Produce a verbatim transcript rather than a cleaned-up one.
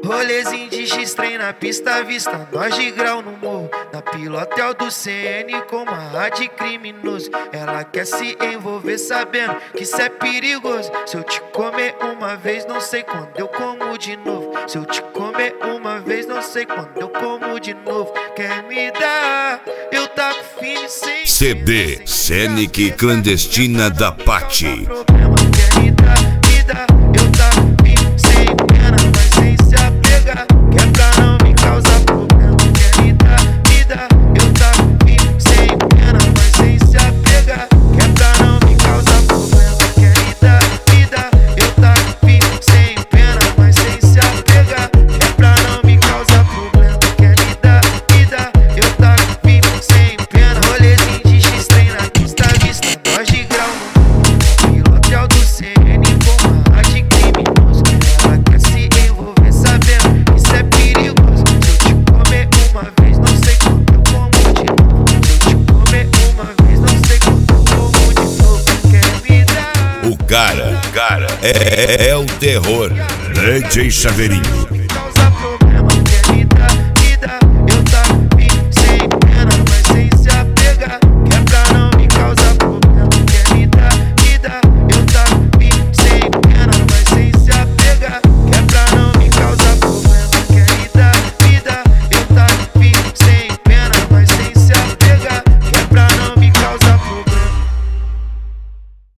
Rolezinho de X-Trem na pista à vista, nós de grau no morro. Na pilotel do C N com uma de criminoso. Ela quer se envolver sabendo que isso é perigoso. Se eu te comer uma vez, não sei quando eu como de novo. Se eu te comer uma vez, não sei quando eu como de novo. Quer me dar? Eu taco fino sem C D Scenic Clandestina da Paty. problema. Quer me dar? Me dá. Eu taco fino sem pena, mas sem se apegar. Que é pra não me causar problema. Quer me dar? Me dá. Eu taco fino sem pena, mas sem se apegar. Que é pra não me causar problema. Quer me dar? Me dá. Eu taco fino sem pena, mas sem se apegar. Que é pra não me causar problema. Quer me dar? Me dá. Eu taco fino sem pena. Rolezinho de X-Trem na pista à vista, nós de grau no pilotel do C N com uma de criminoso. Ela quer se envolver sabendo que isso é perigoso. Se eu te comer uma vez, não sei quando eu como de novo. Se eu te comer uma vez, não sei quando eu como de novo. Quer me dar? O cara, o cara é, é, é o terror. D J Chaveirinho.